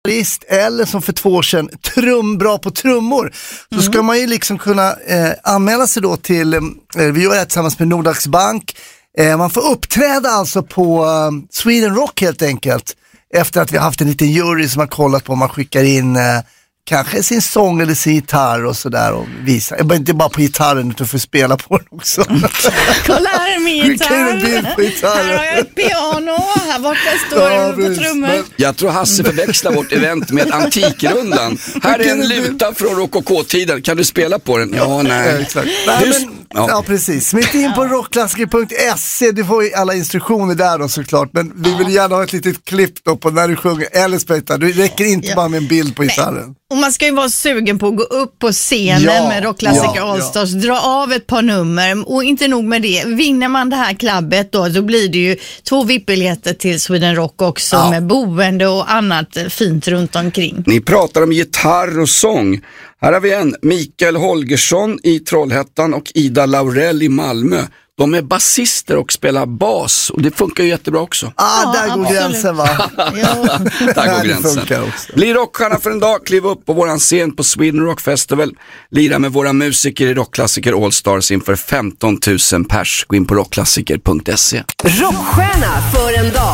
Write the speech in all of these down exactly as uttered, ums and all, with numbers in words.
eller som för två år sedan trum, bra på trummor, så mm. ska man ju liksom kunna eh, anmäla sig då till, eh, vi gör det tillsammans med Nordax Bank, eh, man får uppträda alltså på eh, Sweden Rock helt enkelt, efter att vi har haft en liten jury som har kollat på om man skickar in eh, kanske sin sång eller sin gitarr och sådär och visa. Inte bara på gitarren utan för att spela på den också. Kolla här är min gitarr. Här har jag ett piano. Här borta står ja, det på trummor. Jag tror Hasse förväxlar vårt event med Antikrundan. Här är en luta från rokoko-tiden. Kan du spela på den? Ja, nej. Ja, exakt. Nej, men, ja. ja, precis. Smitt in på rockklassiker punkt se. Du får ju alla instruktioner där då såklart. Men vi vill gärna ha ett litet klipp då på när du sjunger eller spelar. Det räcker inte ja. bara med en bild på gitarren. Och man ska ju vara sugen på att gå upp på scenen ja, med rockklassiker ja, Allstars, ja. dra av ett par nummer och inte nog med det. Vinner man det här klabbet då, då blir det ju två V I P-biljetter till Sweden Rock också ja. med boende och annat fint runt omkring. Ni pratar om gitarr och sång. Här har vi en, Mikael Holgersson i Trollhättan och Ida Laurell i Malmö. De är basister och spelar bas och det funkar ju jättebra också. Ah, ja, där går absolut. gränsen va? Där går gränsen. Bli rockstjärna för en dag, kliva upp på våran scen på Sweden Rock Festival. Lira med våra musiker i Rockklassiker Allstars inför femton tusen pers. Gå in på rockklassiker punkt se. Rockstjärna för en dag.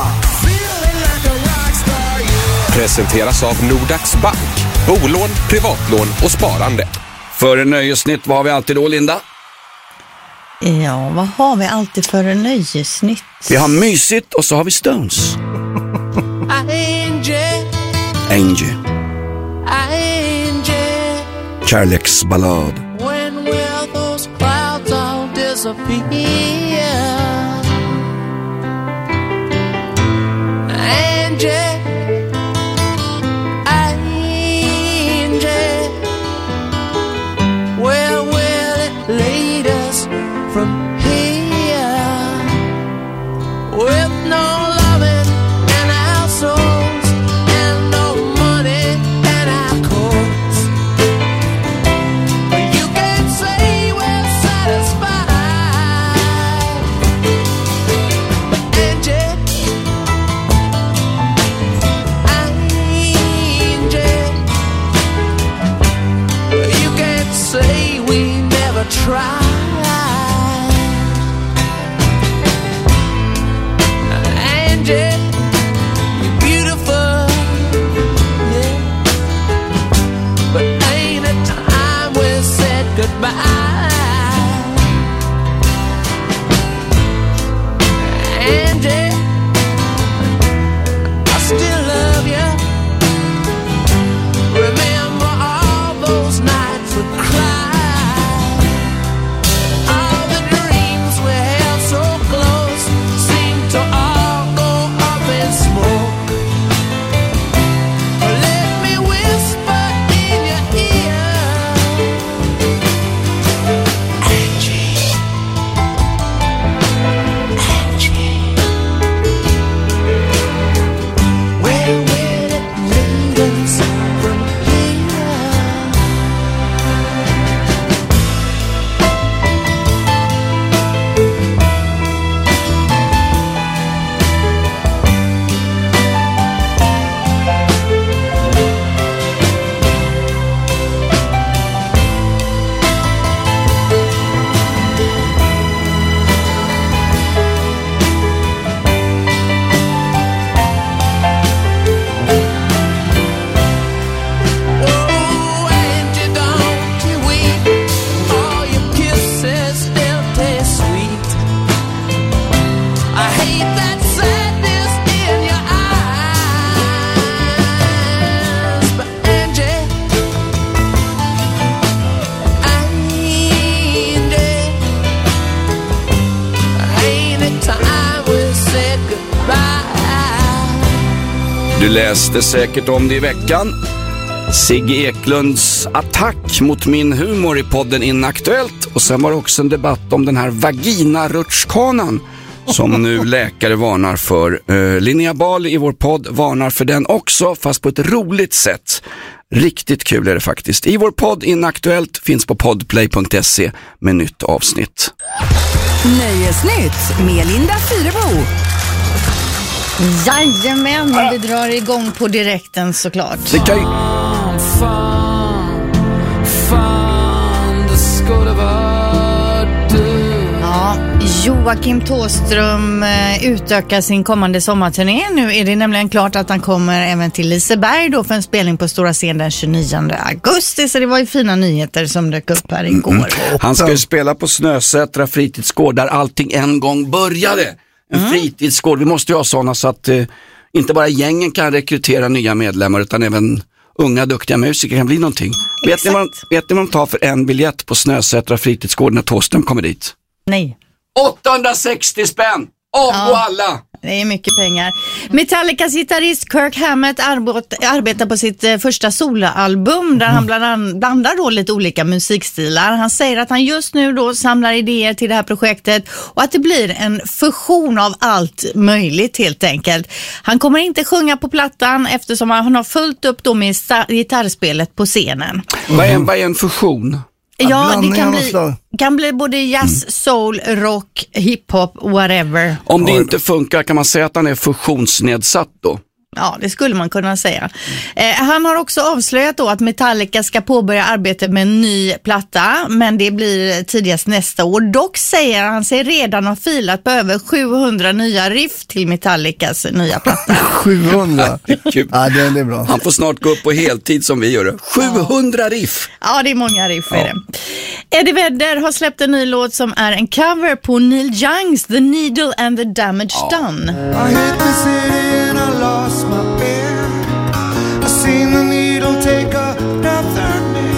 Presenteras av Nordax Bank. Bolån, privatlån och sparande. För en nöjesnytt, vad har vi alltid då, Linda? Ja, vad har vi alltid för en nöjesnytt? Vi har mysigt och så har vi Stones. Angel. Angel. Angel. Kärleksballad. When will those clouds all disappear? Angel. Angel. Where will it lead us from here? With no loving in our souls and no money in our coats. You can't say we're satisfied. Angel, angel, you can't say we never tried. You're beautiful, yeah. But ain't it time we said goodbye? Angie, I still love you. Remember all those nights we cried. All the dreams we held so close seemed to all smoke. Let me whisper in your ear, Angie, Angie, where will it lead us from here? Du läste säkert om det i veckan. Sigge Eklunds attack mot min humor i podden Inaktuellt. Och sen var det också en debatt om den här vaginarutschkanan som nu läkare varnar för. Uh, Linnea Bali i vår podd varnar för den också, fast på ett roligt sätt. Riktigt kul är det faktiskt. I vår podd Inaktuellt finns på podplay punkt se med nytt avsnitt. Nöjesnytt med Linda Fyrebo. Jajamän, vi drar igång på direkten såklart. Det kan ju... Ja, Joakim Thåström eh, utökar sin kommande sommarturné. Nu är det nämligen klart att han kommer även till Liseberg då för en spelning på Stora Scen den tjugonionde augusti. Så det var ju fina nyheter som dök upp här igår. Mm. Han ska ju spela på Snösätra fritidsgård där allting en gång började. En mm. fritidsgård, vi måste ju ha sådana så att eh, inte bara gängen kan rekrytera nya medlemmar utan även unga duktiga musiker kan bli någonting. Vet ni, vad, vet ni vad de tar för en biljett på Snösätra fritidsgård när Thåström kommer dit? Nej. åttahundrasextio spänn! Avgå ja. alla! Det är mycket pengar. Metallicas gitarrist Kirk Hammett arbetar på sitt första soloalbum där mm. han bland, blandar då lite olika musikstilar. Han säger att han just nu då samlar idéer till det här projektet och att det blir en fusion av allt möjligt helt enkelt. Han kommer inte sjunga på plattan eftersom han har fullt upp då med gitarrspelet på scenen. Mm. Vad är, vad är en fusion? Ja, det kan bli, kan bli både jazz, mm. soul, rock, hiphop, whatever. Om det inte funkar kan man säga att han är fusionsnedsatt då? Ja, det skulle man kunna säga. Eh, han har också avslöjat då att Metallica ska påbörja arbetet med en ny platta, men det blir tidigast nästa år. Dock säger han sig redan ha filat på över sjuhundra nya riff till Metallicas nya platta. sjuhundra? Ja, det är bra. Han får snart gå upp på heltid som vi gör det. sjuhundra riff! Ja, det är många riff ja. är det. Eddie Vedder har släppt en ny låt som är en cover på Neil Youngs The Needle and the Damage ja. Done. I hit the city and I lost my pen. I seen the needle take a breath of me.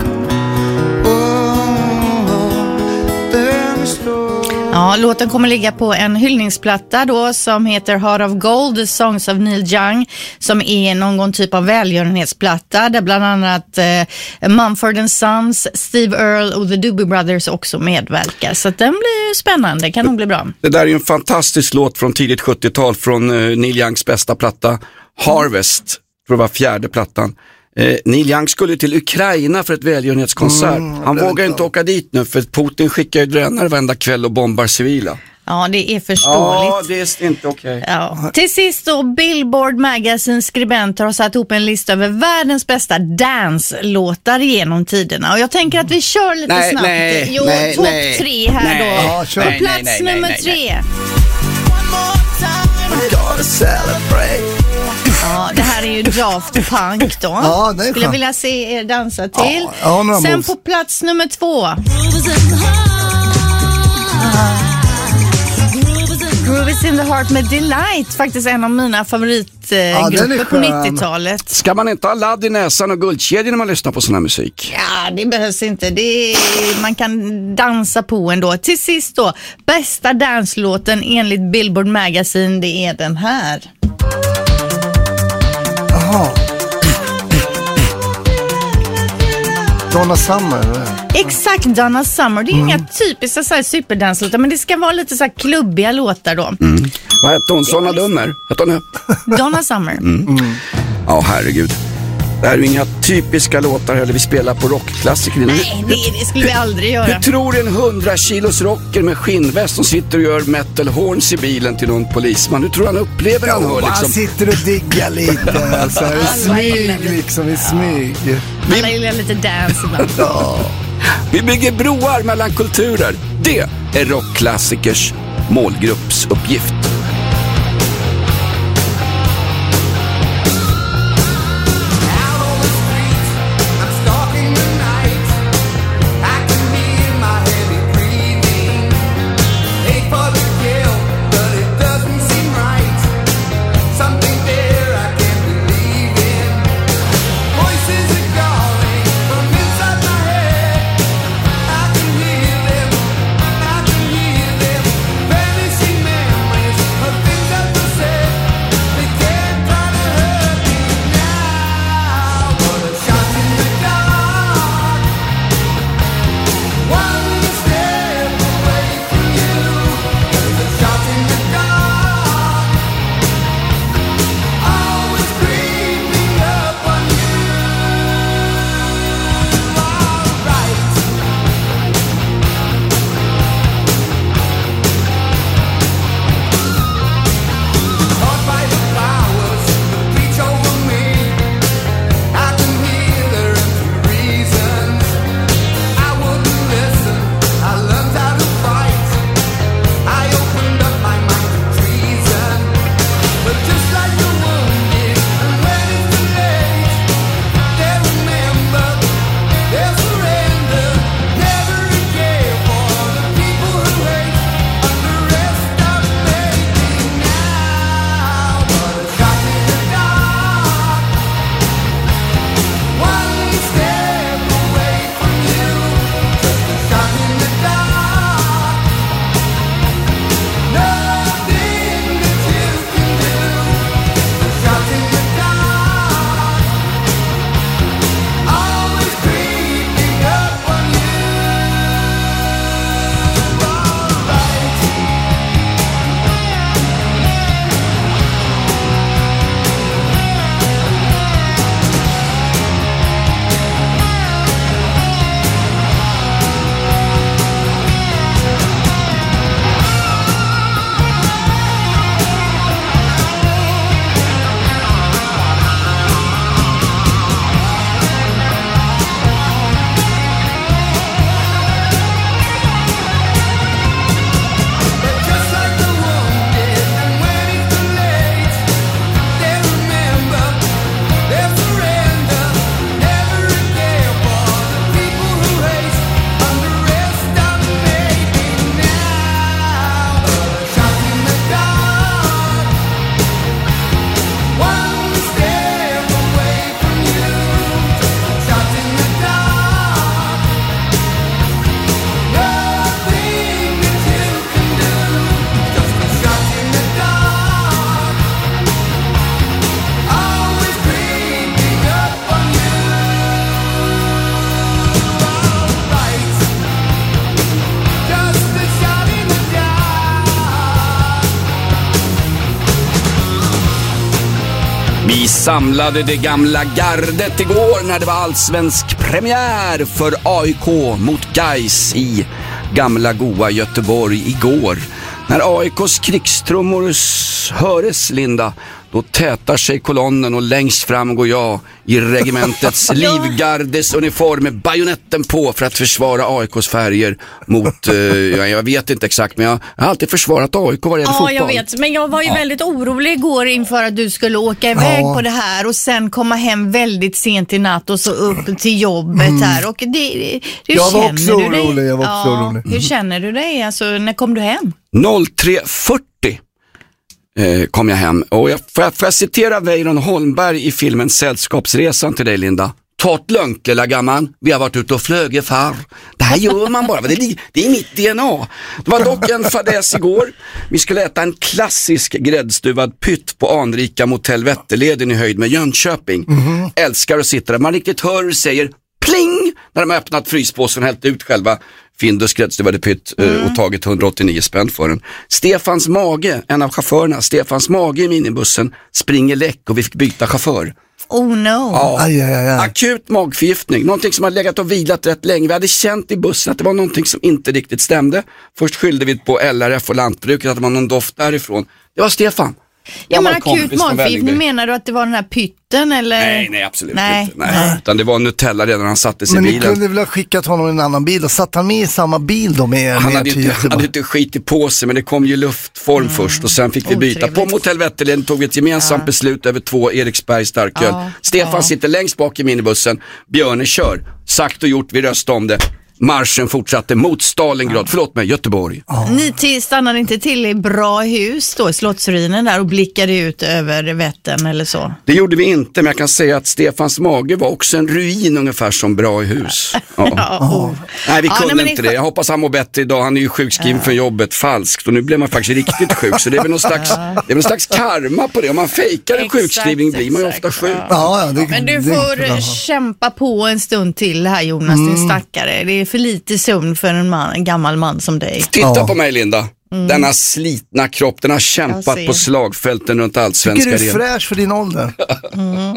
Oh, then slow. Ja, låten kommer ligga på en hyllningsplatta då som heter Heart of Gold, The Songs of Neil Young, som är någon typ av välgörenhetsplatta där bland annat eh, Mumford and Sons, Steve Earle och The Doobie Brothers också medverkar. Så att den blir ju spännande, kan nog bli bra. Det där är ju en fantastisk låt från tidigt sjuttiotal från eh, Neil Youngs bästa platta, Harvest, tror det var fjärde plattan. Eh, Neil Young skulle till Ukraina för ett välgörenhetskonsert. Mm, Han vågar inte åka dit nu för Putin skickar ju drönare varenda kväll och bombar civila. Ja, det är förståeligt. Ja, det är inte okej. Okay. Ja. Till sist då, Billboard Magazine skribenter har satt ihop en lista över världens bästa dance-låtar genom tiderna. Och jag tänker att vi kör lite nej, snabbt. Nej, jo, nej, topp nej, tre här nej, då. Ja, På plats nej, nej, nummer nej, nej, tre. Nej. Ja, det här är ju Daft Punk då. Ja, det är Skulle skönt. vilja se er dansa till. Ja, ja, sen moves. på plats nummer två. Grooves in the Heart med Delight. Faktiskt en av mina favoritgrupper ja, på nittiotalet. Ska man inte ha ladd i näsan och guldkedjor när man lyssnar på sån här musik? Ja, det behövs inte. Det är, man kan dansa på ändå. Till sist då, bästa danslåten enligt Billboard Magazine, det är den här. Jaha. Donna Summer, eller? Exakt, Donna Summer. Det är mm. inga typiska så här superdanslåtar, men det ska vara lite så här klubbiga låtar då. Mm. Vad hette hon? Såna Dummer? Hette hon det? Donna Summer. Mm. Mm. Ja, herregud. Det här är ju inga typiska låtar heller. Vi spelar på rockklassiker. Nej, det, det skulle vi aldrig göra. Hur tror en hundra kilos rocker med skinnväst som sitter och gör metal horns i bilen till någon polisman? Hur tror han upplever han hör liksom? Han sitter och diggar lite. Alltså, i smyg liksom, i smyg. Vi... Alla gillar lite dance ibland. Ja. Vi bygger broar mellan kulturer. Det är rockklassikers målgruppsuppgift. samlade det gamla gardet igår när det var allsvensk premiär för A I K mot Gais i gamla goa Göteborg igår. När A I K:s krigstrummor höres, Linda, då tätar sig kolonnen och längst fram går jag i regimentets livgardes uniform med bajonetten på för att försvara A I K:s färger mot, uh, jag, jag vet inte exakt, men jag har alltid försvarat A I K vad det gäller ja, fotboll. Ja, jag vet, men jag var ju ja. väldigt orolig igår inför att du skulle åka iväg ja. på det här och sen komma hem väldigt sent i natt och så upp till jobbet mm. här. Och det, hur jag var också känner du dig? orolig, jag var också ja, orolig. Hur känner du dig? Alltså, när kom du hem? tre fyrtio eh, kom jag hem. Och jag, får, jag, får jag citera Weiron Holmberg i filmen Sällskapsresan till dig, Linda? Ta ett lönk, lilla gamman. Vi har varit ute och flög far. Det här gör man bara. Det är, det är mitt D N A. Det var dock en fadäs igår. Vi skulle äta en klassisk gräddstuvad pytt på anrika motell Vätterleden i höjd med Jönköping. Mm-hmm. Älskar att sitta där. Man riktigt hör och säger pling när de har öppnat fryspåsen och hällt ut själva Findus gräddstuvade pytt mm. och tagit hundraåttionio spänn för den. Stefans mage, en av chaufförerna, Stefans mage i minibussen springer läck och vi fick byta chaufför. Oh no. Ja, aj, aj, aj. Akut magförgiftning, någonting som hade legat och vilat rätt länge. Vi hade känt i bussen att det var någonting som inte riktigt stämde. Först skyllde vi på L R F och lantbruket att det var någon doft därifrån. Det var Stefan. Ja, men akut magförgiftning, menar du att det var den här pytten eller? Nej, nej, absolut nej. inte. Nej. Nej. Utan det var Nutella redan han satte sig i bilen. bilen. Men ni kunde väl ha skickat honom i en annan bil och satt han med i samma bil då med? Han med hade, inte, han hade inte skit i på sig, men det kom ju luftform mm. först och sen fick vi byta. Otrevligt. På Motell Vätterleden tog vi ett gemensamt ja. beslut över två Eriksberg starköl. Ja. Stefan ja. sitter längst bak i minibussen, Björne kör. Sagt och gjort, vi röstade om det. Marschen fortsatte mot Stalingrad, ja. förlåt mig, Göteborg. Ja. Ni till, stannade inte till i bra hus då, i Slottsruinen där och blickade ut över Vättern eller så? Det gjorde vi inte, men jag kan säga att Stefans mage var också en ruin ungefär som bra hus. Ja. ja, oh. Nej, vi kunde ja, nej, inte det. Jag hoppas han mår bättre idag. Han är ju sjukskriven ja. för jobbet falskt och nu blev man faktiskt riktigt sjuk. Så det är väl någon slags, det är väl någon slags karma på det. Om man fejkar en sjukskrivning blir man ju ofta sjuk. Ja, ja, det, men du får det, kämpa på en stund till här, Jonas, mm. din stackare. Det är för lite sömn för en, man, en gammal man som dig. Titta ja. på mig, Linda. Mm. Denna slitna kropp, den har kämpat på slagfälten runt allsvenska. Tycker du är fräsch för din ålder? Mm.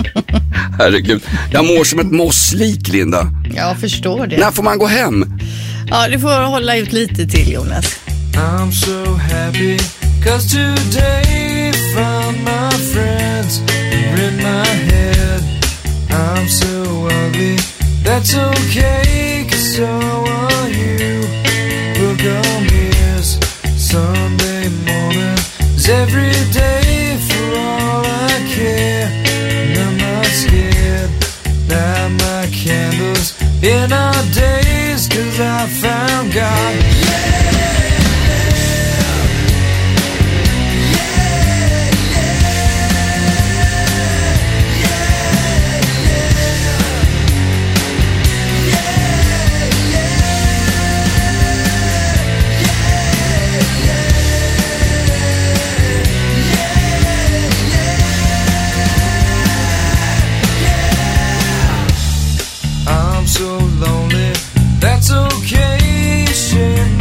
Herregud, jag mår som ett mosslik, Linda. Jag förstår det. När får man gå hem? Ja, du får hålla ut lite till, Jonas. I'm so happy cause today found my friends in my head. I'm so ugly, that's okay, cause so are you. Look on this Sunday morning is every day for all I care. And I'm not scared, light my candles in our days, cause I found God. Yeah! So lonely, that's okay, share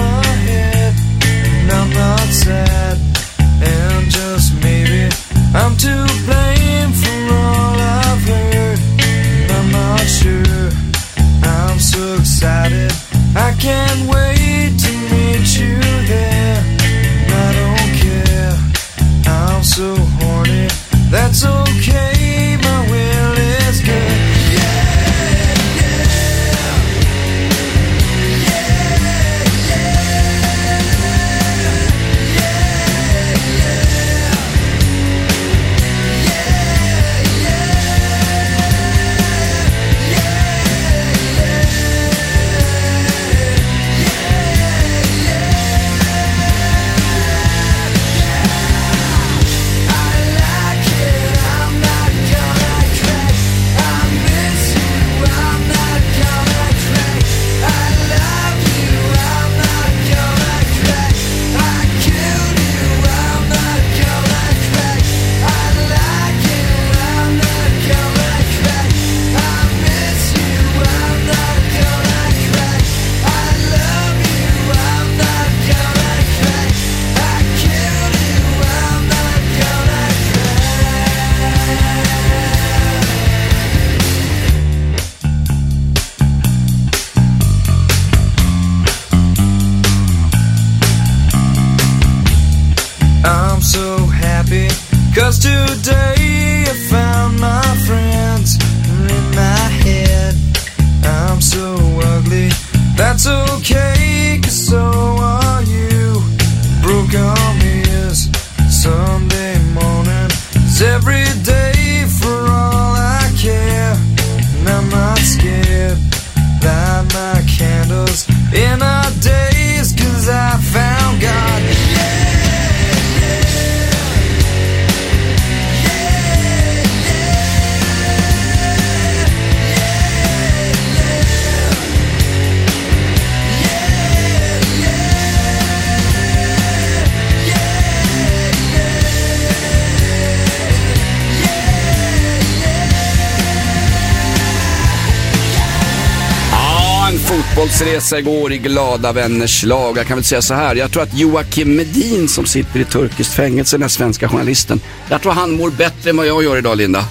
'Cause today I found my friends in my head. I'm so ugly, that's okay, 'cause so are you. Broke arm is Sunday morning, it's every day for all I care. And I'm not scared, light my candles in our days, 'cause I found God. Fotbollsresa igår i glada vänners lag. Jag kan väl säga så här, jag tror att Joakim Medin som sitter i turkiskt fängelse, den svenska journalisten, jag tror han mår bättre än vad jag gör idag, Linda.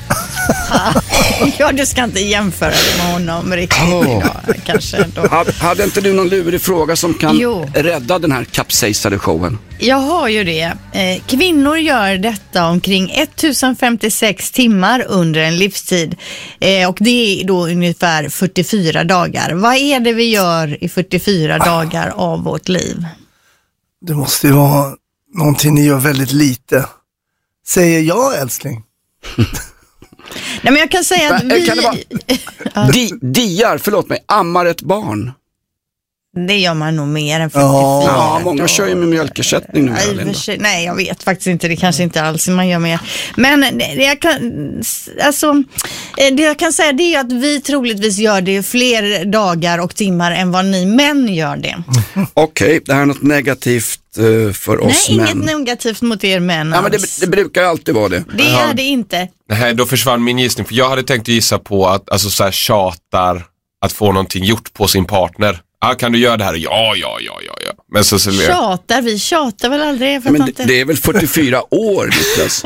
Ja, du ska inte jämföra det med honom riktigt oh. idag, kanske då. Hade, hade inte du någon lurig fråga som kan jo. rädda den här kapsejsade showen? Jag har ju det. Eh, kvinnor gör detta omkring tusen femtiosex timmar under en livstid. Eh, och det är då ungefär fyrtiofyra dagar. Vad är det vi gör i fyrtiofyra dagar av vårt liv? Det måste ju vara någonting ni gör väldigt lite. Säger jag, älskling. Nej, men jag kan säga att vi... Kan det vara... Di, diar, förlåt mig, ammar ett barn. Det gör man nog mer än fyrtiofyra. Ja, många då. Kör ju med mjölkersättning nu. Nej, sig, nej, jag vet faktiskt inte. Det kanske inte alls man gör mer. Men det jag kan, alltså, det jag kan säga det är att vi troligtvis gör det fler dagar och timmar än vad ni män gör det. Okej, okay, det här är något negativt uh, för oss nej, män. Nej, inget negativt mot er män. Ja, men det, det brukar alltid vara det. Det är det inte. Nej, då försvann min gissning. För jag hade tänkt gissa på att alltså, så här, tjatar att få någonting gjort på sin partner. Ja, kan du göra det här? Ja, ja, ja, ja, ja. Men så, så tjatar, vi tjatar väl aldrig? Ja, men det, det är väl fyrtiofyra år, Niklas.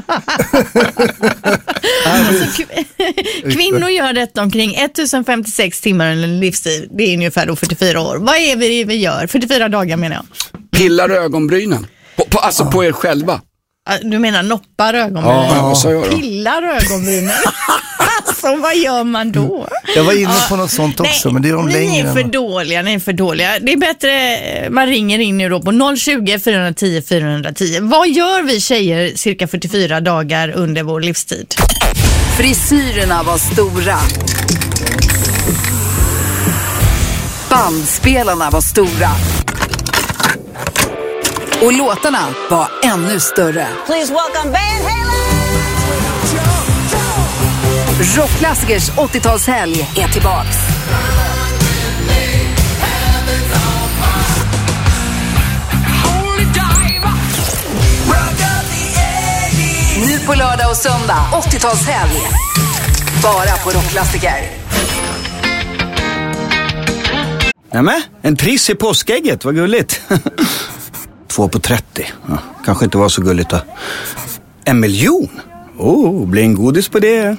Alltså, kvinnor gör detta omkring tusen femtiosex timmar under en livstid. Det är ungefär då fyrtiofyra år. Vad är det vi gör? fyrtiofyra dagar menar jag. Pillar ögonbrynen. På, på, alltså på er själva. Du menar noppar ögonbrynen? Ja, vad sa jag då? Pillar ögonbrynen. Alltså, vad gör man då? Jag var inne på något sånt också, nej, men det är de ni längre. Ni är för dåliga, ni är för dåliga. Det är bättre, man ringer in nu då på noll tjugo, fyra tio, fyra tio. Vad gör vi tjejer cirka fyrtiofyra dagar under vår livstid? Frisyrerna var stora. Bandspelarna var stora. Och låtarna var ännu större. Please welcome Van Halen! Rockklassikers åttiotalshelg är tillbaks. Nu på lördag och söndag, åttiotalshelg. Bara på Rockklassiker. Nämen, en triss i påskägget, vad gulligt. Två på trettio, ja, kanske inte var så gulligt då. En miljon? Oh, blir en godis på det.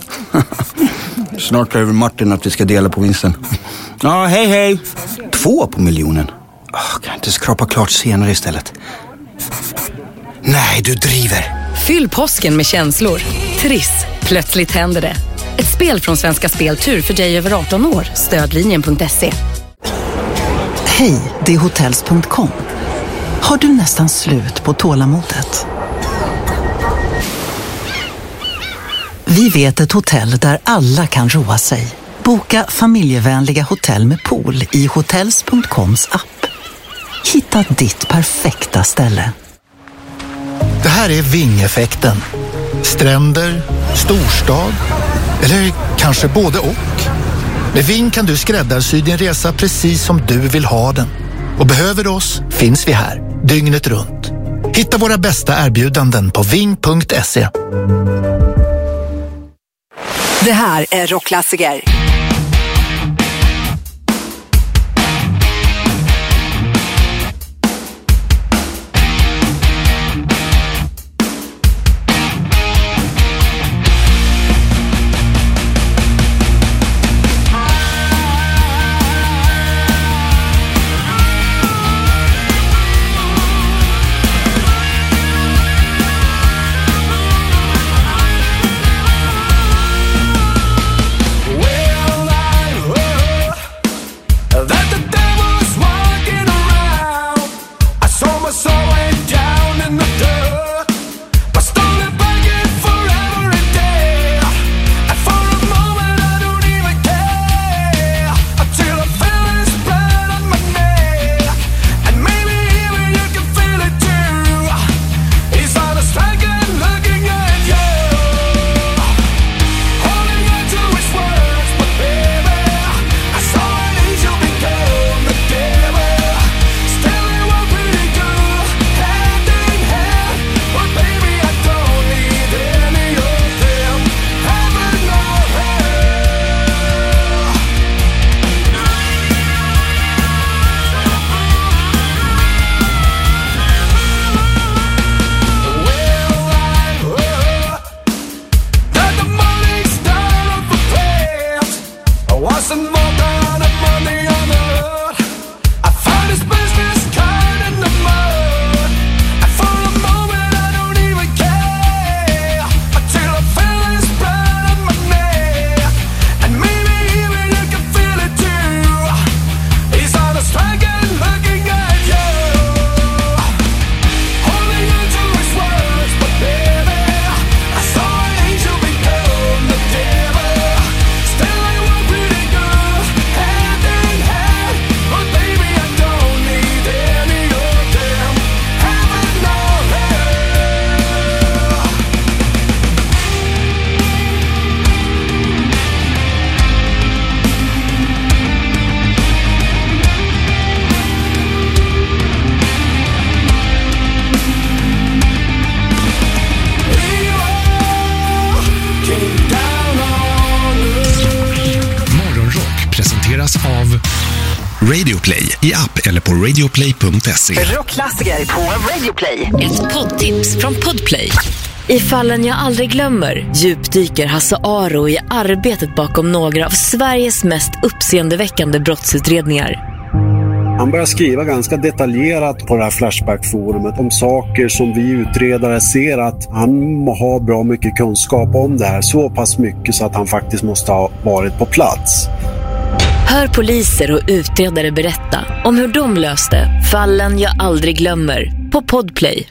Snart över Martin att vi ska dela på vinsten. Ja, hej hej. Två på miljonen. Oh, kan jag inte skrapa klart senare istället? Nej, du driver. Fyll påsken med känslor. Triss, plötsligt händer det. Ett spel från Svenska Speltur för dig över arton år. Stödlinjen punkt se. Hej, det är hotels punkt com. Har du nästan slut på tålamodet? Vi vet ett hotell där alla kan roa sig. Boka familjevänliga hotell med pool i hotels punkt coms app. Hitta ditt perfekta ställe. Det här är Ving-effekten. Stränder, storstad eller kanske både och. Med Ving kan du skräddarsy din resa precis som du vill ha den. Och behöver du oss finns vi här, dygnet runt. Hitta våra bästa erbjudanden på ving punkt se. Det här är Rockklassiker. Av Radioplay i app eller på radioplay punkt se. Rockklassiker på Radioplay. Ett poddtips från Podplay. I fallen jag aldrig glömmer djupdyker Hasse Aro i arbetet bakom några av Sveriges mest uppseendeväckande brottsutredningar. Han börjar skriva ganska detaljerat på det här Flashback-forumet om saker som vi utredare ser att han har bra mycket kunskap om det här. Så pass mycket så att han faktiskt måste ha varit på plats. Hör poliser och utredare berätta om hur de löste fallen jag aldrig glömmer på Podplay.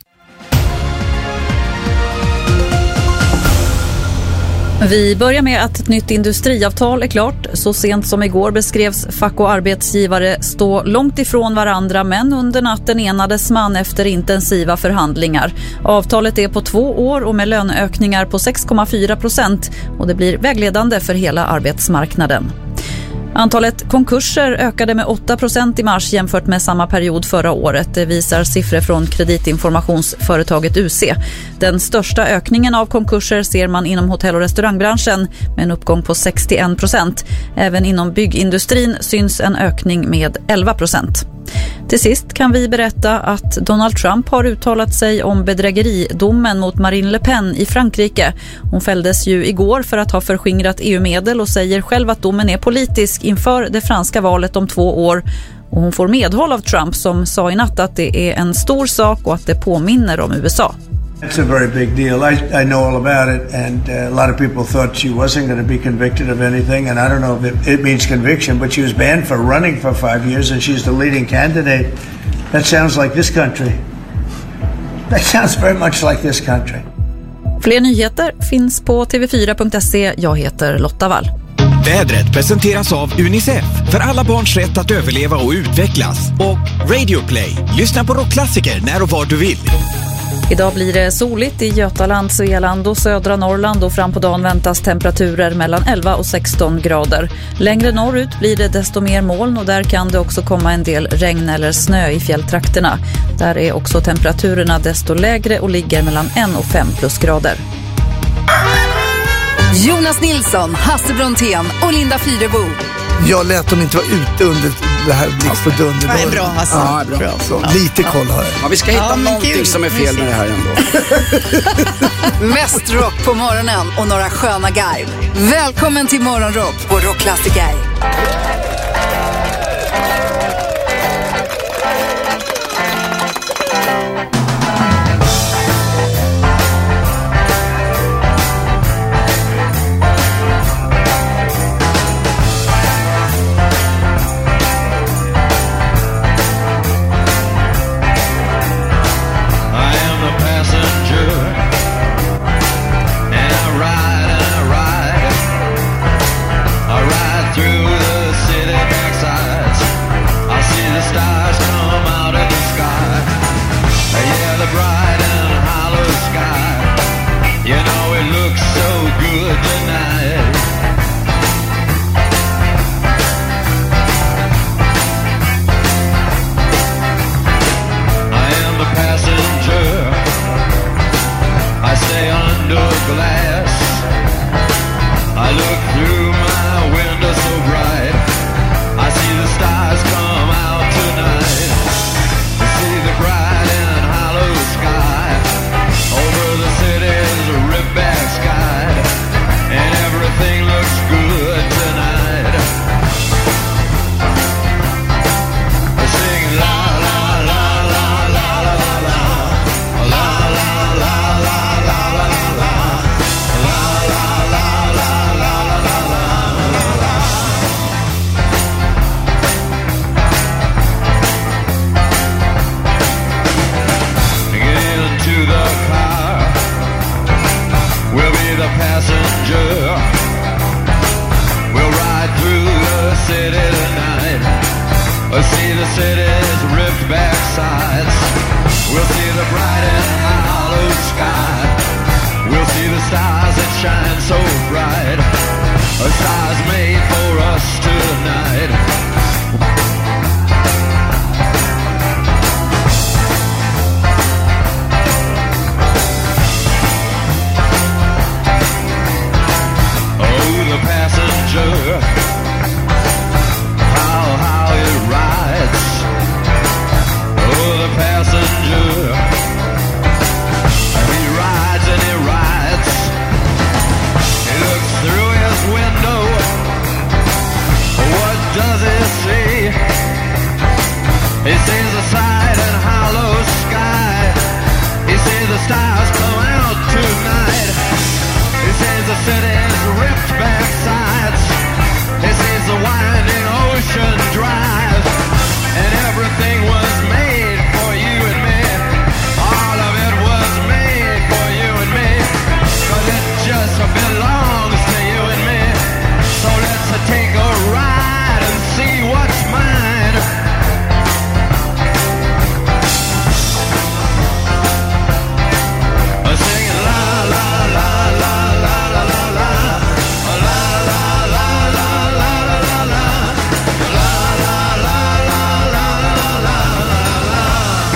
Vi börjar med att ett nytt industriavtal är klart. Så sent som igår beskrevs fack och arbetsgivare stå långt ifrån varandra, men under natten enades man efter intensiva förhandlingar. Avtalet är på två år och med löneökningar på sex komma fyra procent och det blir vägledande för hela arbetsmarknaden. Antalet konkurser ökade med åtta procent i mars jämfört med samma period förra året. Det visar siffror från kreditinformationsföretaget U C. Den största ökningen av konkurser ser man inom hotell- och restaurangbranschen med en uppgång på sextioen procent. Även inom byggindustrin syns en ökning med elva procent. Till sist kan vi berätta att Donald Trump har uttalat sig om bedrägeridomen mot Marine Le Pen i Frankrike. Hon fälldes ju igår för att ha förskingrat E U-medel och säger själv att domen är politisk inför det franska valet om två år. Och hon får medhåll av Trump som sa i natt att det är en stor sak och att det påminner om U S A. It's a very big deal. I, I know all about it, and uh, a lot of people thought she wasn't going to be convicted of anything, and I don't know if it, it means conviction, but she was banned for running for five years, and she's the leading candidate. That sounds like this country. That sounds very much like this country. Fler nyheter finns på t v fyra punkt se. Jag heter Lotta Wall. Vädret presenteras av Unicef för alla barns rätt att överleva och utvecklas. Och Radioplay. Lyssna på rockklassiker när och var du vill. Idag blir det soligt i Götaland, Svealand och södra Norrland och fram på dagen väntas temperaturer mellan elva och sexton grader. Längre norrut blir det desto mer moln och där kan det också komma en del regn eller snö i fjälltrakterna. Där är också temperaturerna desto lägre och ligger mellan en och fem plusgrader. Jonas Nilsson, Hasse Brontén och Linda Fyrebo. Jag lät dem inte vara ute under det här Blixt och Dunder. Det är bra, Hasse. Ja, bra. Så, ja. Lite koll har jag. Ja, vi ska hitta Ja, någonting kul. som är fel med det här ändå. Mest rock på morgonen och några sköna garv. Välkommen till Morgonrock på Rockklassiker. Through the city We'll see the city's ripped back sides. We'll see the bright and hollow sky. We'll see the stars that shine so bright. A stars made for us tonight. Oh, the passenger, how, how it rides. Oh, the passenger, he rides and he rides. He looks through his window. What does he see? He sees the side and hollow sky. He sees the stars come out tonight. He sees the city's ripped back sides. He sees the winding ocean drive. And everything was made for you and me. All of it was made for you and me. 'Cause it just belongs to you and me. So let's take a ride and see what's mine. Singing la la la la la la la la. La la la la la la la la. La la la la la la la la.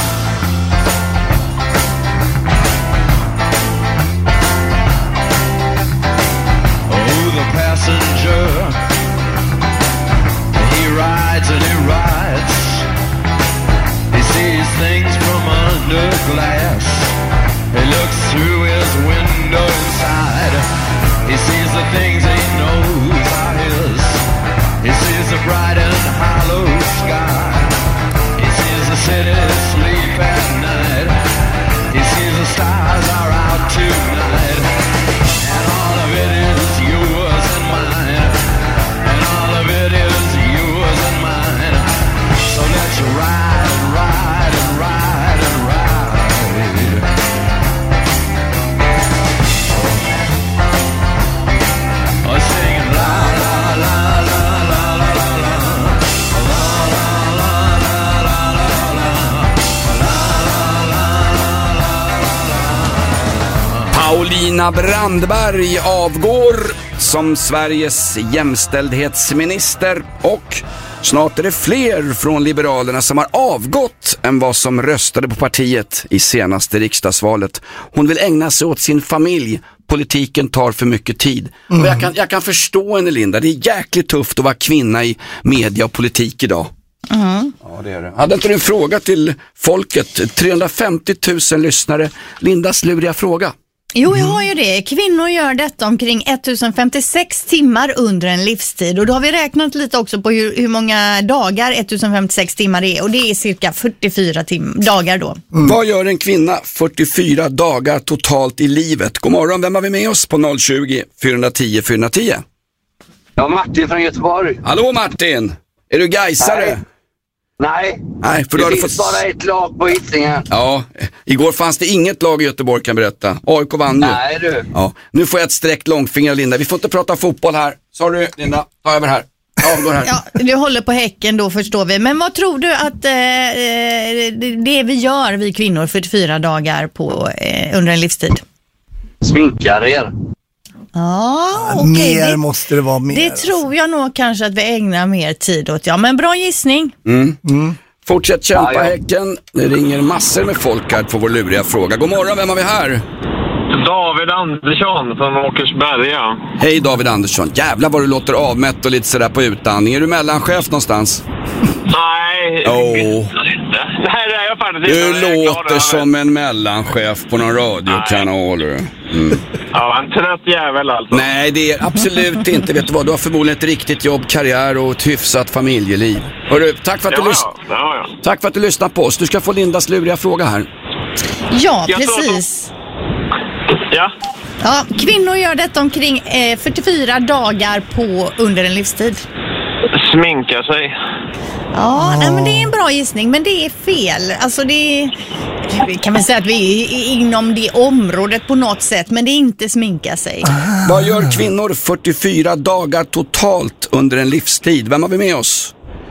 Oh, the passenger, he rides and he rides. He sees things from under glass. He looks through his window inside. He sees the things he knows are his. He sees the bright and hollow sky. He sees the city sleep at night. He sees the stars are out tonight. And all of it is yours and mine. And all of it is yours and mine. So let's ride and ride and ride and ride. Oh, singing la la la la la la la la. La la la la la la la. La la la la la. Paulina Brandberg avgår som Sveriges jämställdhetsminister och snart är det fler från Liberalerna som har avgått än vad som röstade på partiet i senaste riksdagsvalet. Hon vill ägna sig åt sin familj. Politiken tar för mycket tid. Mm. Och jag kan, jag kan förstå henne, Linda. Det är jäkligt tufft att vara kvinna i media och politik idag. Mm. Ja, det är det. Hade inte du en fråga till folket? trehundrafemtio tusen lyssnare. Lindas luriga fråga. Jo, jag har ju det. Kvinnor gör detta omkring tusen femtiosex timmar under en livstid. Och då har vi räknat lite också på hur, hur många dagar tusen femtiosex timmar är. Och det är cirka fyrtiofyra tim- dagar då. Mm. Vad gör en kvinna fyrtiofyra dagar totalt i livet? God morgon, vem har vi med oss på noll tjugo, fyrahundratio, fyrahundratio? Ja, Martin från Göteborg. Hallå Martin, är du gaisare? Nej. Nej, Nej, för det du finns fått... bara ett lag på Hisingen. Ja, igår fanns det inget lag i Göteborg, kan berätta. A I K vann ju. Nej du. Ja, nu får jag ett sträckt långfinger, Linda. Vi får inte prata fotboll här. Sorry Linda, ta över här. Avgår här. Ja, du håller på Häcken då, förstår vi. Men vad tror du att eh, det vi gör, vi kvinnor, fyrtiofyra dagar på, eh, under en livstid? Sminkar er. Ja, okej. Mer det, måste det vara mer. Det tror jag nog kanske att vi ägnar mer tid åt. Ja, men bra gissning. Mm. Mm. Fortsätt kämpa, ja, ja. Häcken. Det ringer massor med folk här på vår luriga fråga. God morgon, vem har vi här? David Andersson från Åkersberga. Hej David Andersson. Jävlar vad du låter avmätt och lite sådär på utandning. Är du mellanchef någonstans? Nej, oh. det här är jag faktiskt du inte. Du låter som en mellanchef på någon radiokanal. Mm. Ja, en trött jävel alltså. Nej, det är absolut inte. Vet du vad, du har förmodligen ett riktigt jobb, karriär och ett hyfsat familjeliv. Hörru, tack för att du ja, lyssnar. ja, ja. Tack för att du lyssnar på oss. Du ska få Lindas luriga fråga här. Ja, precis. Ja. Ja, kvinnor gör detta omkring eh, fyrtiofyra dagar på under en livstid. Sminka sig. Ja, nej, men det är en bra gissning, men det är fel. Alltså det är, kan man säga att vi är inom det området på något sätt, men det är inte sminka sig. Ah. Vad gör kvinnor fyrtiofyra dagar totalt under en livstid? Vem har vi med oss?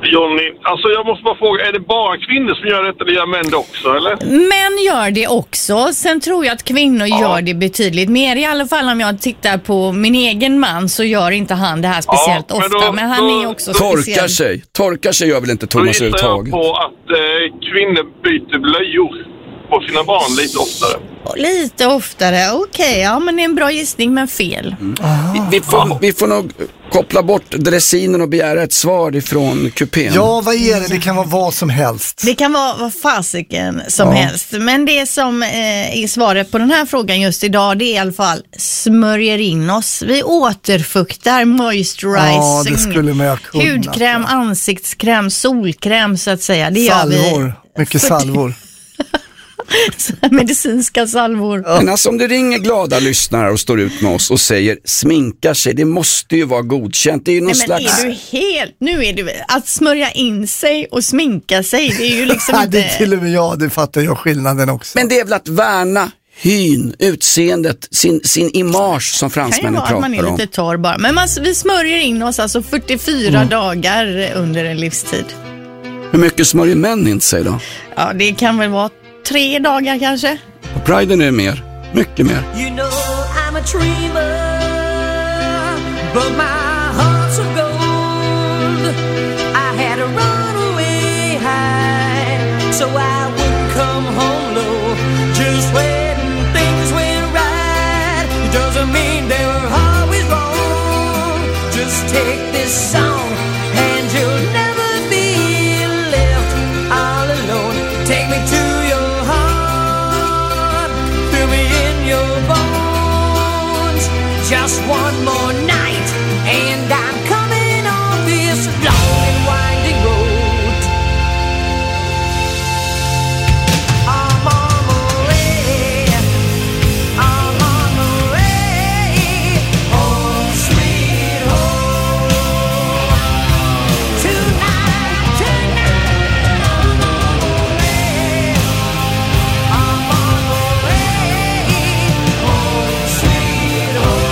Johnny, alltså jag måste bara fråga, är det bara kvinnor som gör detta eller gör män det också, eller? Män gör det också. Sen tror jag att kvinnor ja. gör det betydligt mer. I alla fall om jag tittar på min egen man så gör inte han det här speciellt ja, men ofta. Då, men han då, är också då, speciell. Torkar sig. Torkar sig gör väl inte Thomas överhuvudtaget? Då gissar jag på att eh, kvinnor byter blöjor på sina barn lite oftare. Lite oftare, okej. Okay, ja, men det är en bra gissning, men fel. Mm. Vi, vi, får, vi får nog koppla bort dressinen och begära ett svar ifrån kupén. Ja, vad är det? Det kan vara vad som helst. Det kan vara vad fasiken som ja. helst. Men det som eh, är svaret på den här frågan just idag, det är i alla fall smörjer in oss. Vi återfuktar, moisturizing. Ja, det skulle man ha kunnat. Hudkräm, ansiktskräm, solkräm så att säga. Det salvor, gör vi. mycket salvor. Medicinska salvor. Ja. Men alltså om det ringer glada lyssnare och står ut med oss och säger sminkar sig, det måste ju vara godkänt. Det är ju någon Nej, men slags... är du helt, nu är det att smörja in sig och sminka sig, det är ju liksom inte... inte... Det är till och med jag, det fattar jag skillnaden också. Men det är väl att värna hyn, utseendet, sin, sin image som fransmännen pratar om. Man är lite torr bara. Men man, vi smörjer in oss alltså fyrtiofyra mm. dagar under en livstid. Hur mycket smörjer män in sig då? Ja, det kan väl vara tre dagar kanske. På Priden är det mer, mycket mer. You know I'm a dreamer, but my heart's of gold. I had a runaway high, so I wouldn't come home low. Just when things went right, it doesn't mean they were always wrong. Just take this song and you'll never be left all alone. Take me to just one more night, and I'm coming off this long and winding road. I'm on my way, I'm on my way, home sweet home. Tonight, tonight, I'm on my way, I'm on my way, home sweet home.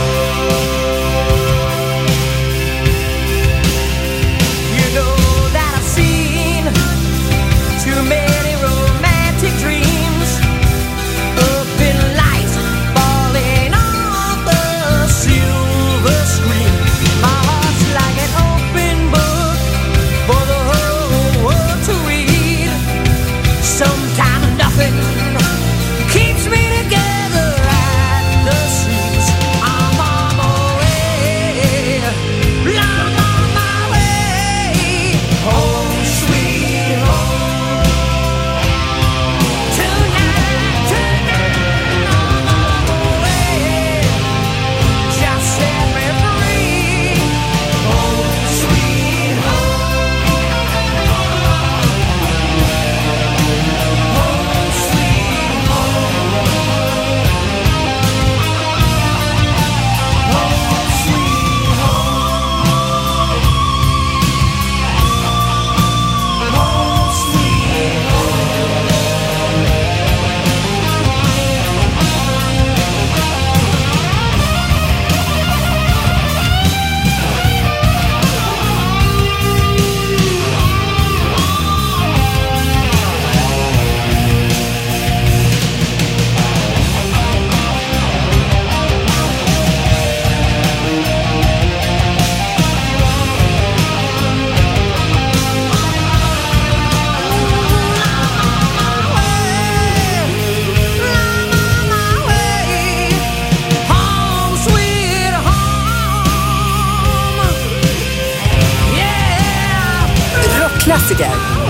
Klassiker.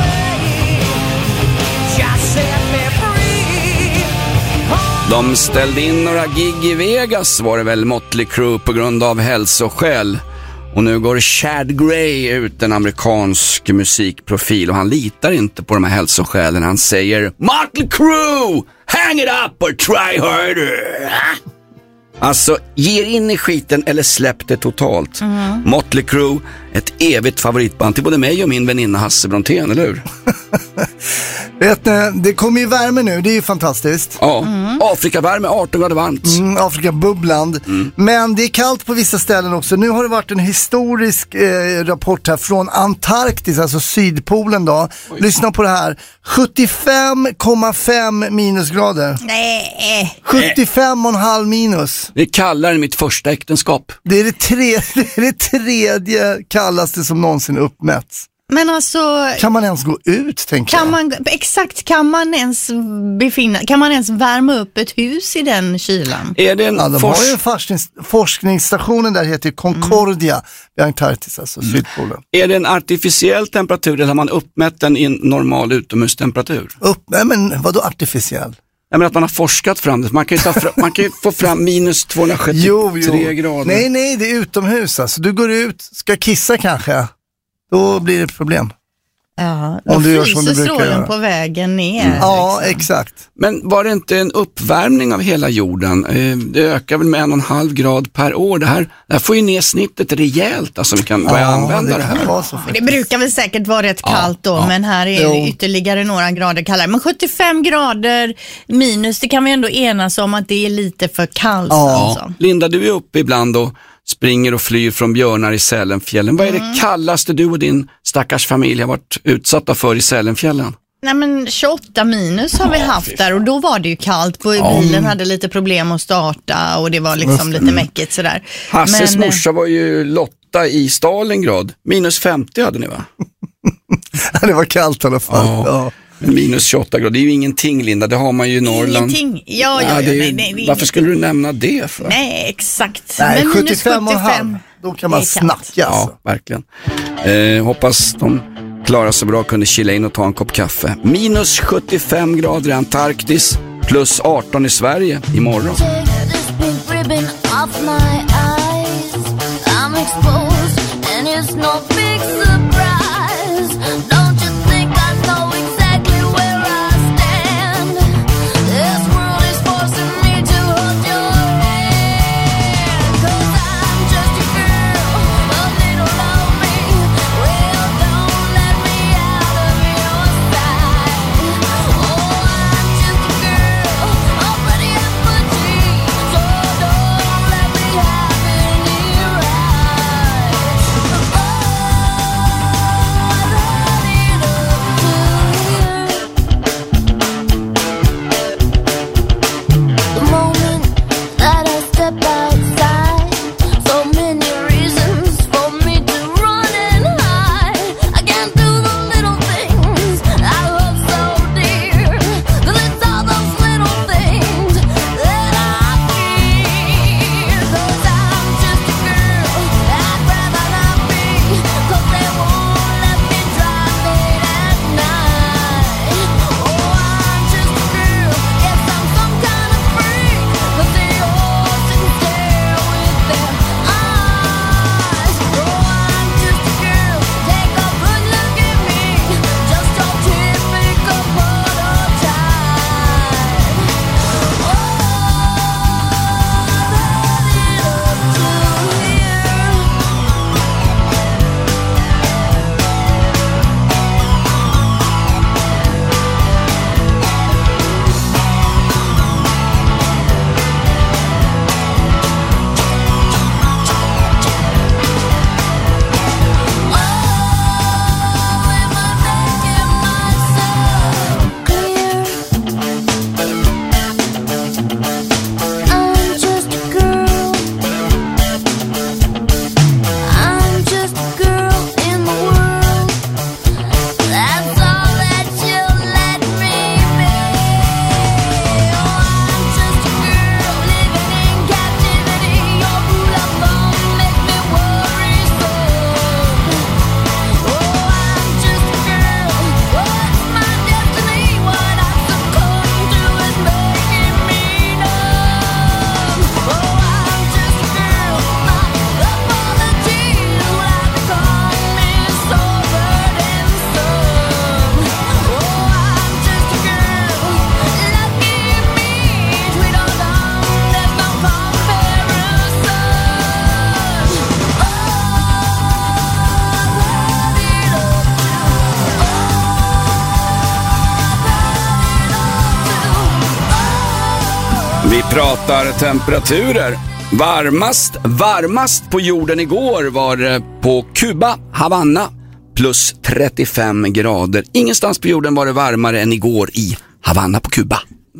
De ställde in några gig i Vegas var det väl Motley Crue på grund av hälsoskäl. Och nu går Chad Gray ut, en amerikansk musikprofil, och han litar inte på de här hälsoskälen. Han säger Motley Crue, hang it up or try harder. Alltså, ge in i skiten eller släpp det totalt. Mm. Motley Crue, ett evigt favoritband till både mig och min väninna Hasse Brontén, eller hur? Vet ni, det kommer ju värme nu, det är ju fantastiskt. Ja, mm. Afrikavärme, arton grader varmt. Mm, Afrika-bubbland. Mm. Men det är kallt på vissa ställen också. Nu har det varit en historisk eh, rapport här från Antarktis, alltså Sydpolen då. Oj. Lyssna på det här. sjuttiofem komma fem minusgrader. Nej. sjuttiofem komma fem minus. Det är kallare än mitt första äktenskap. Det är det, tre, det är det tredje kallaste som någonsin uppmätts. Men alltså, kan man ens gå ut, tänker kan jag? Man, exakt, kan man ens befinna, kan man ens värma upp ett hus i den kylan? Är det en ja, de fors- har ju en forsknings, forskningsstationen där heter Concordia mm. i Antarktis, alltså mm. Sydpolen. Är det en artificiell temperatur eller har man uppmätt den i en normal utomhustemperatur? Upp, nej, men vadå artificiell? Jag menar att man har forskat fram det. Man kan ju, ta fram, man kan ju få fram minus tvåhundrasjuttiotre jo, jo. grader. Nej, nej, det är utomhus. Alltså. Du går ut, ska kissa kanske. Då blir det ett problem. Ja, då fryser strålen på vägen ner. Mm. Ja, liksom. exakt. Men var det inte en uppvärmning av hela jorden? Det ökar väl med en och en halv grad per år. Det här, det här får ju ner snittet rejält. Alltså vi kan börja ja, använda det, det här. Vara så det brukar väl säkert vara rätt kallt ja, då. Ja. Men här är jo. det ytterligare några grader kallare. Men sjuttiofem grader minus, det kan vi ändå enas om att det är lite för kallt. Ja. Alltså. Linda, du är uppe ibland och springer och flyr från björnar i Sälenfjällen. Vad är det mm. kallaste du och din stackars familj har varit utsatta för i Sälenfjällen? Nej men tjugoåtta minus har vi ja, haft där och då var det ju kallt. På ja. Bilen hade lite problem att starta och det var liksom lite mäckigt sådär. Hasses men, morsa var ju Lotta i Stalingrad. minus femtio hade ni va? Ja, det var kallt i alla fall. Ja. Ja. minus tjugoåtta grader, det är ju ingenting Linda, det har man ju i Norrland. Ingenting, ja, ja, ja, ja ju, nej, nej, nej, varför skulle du nämna det för? Nej, exakt. Nej, men sjuttiofem komma fem, då kan man snacka. Alltså. Ja, verkligen. Eh, hoppas de klarar sig bra, kunde chilla in och ta en kopp kaffe. minus sjuttiofem grader i Antarktis, plus arton i Sverige imorgon. pratar temperaturer. Varmast, varmast på jorden igår var det på Kuba, Havanna, plus trettiofem grader. Ingenstans på jorden var det varmare än igår i Havanna på Kuba.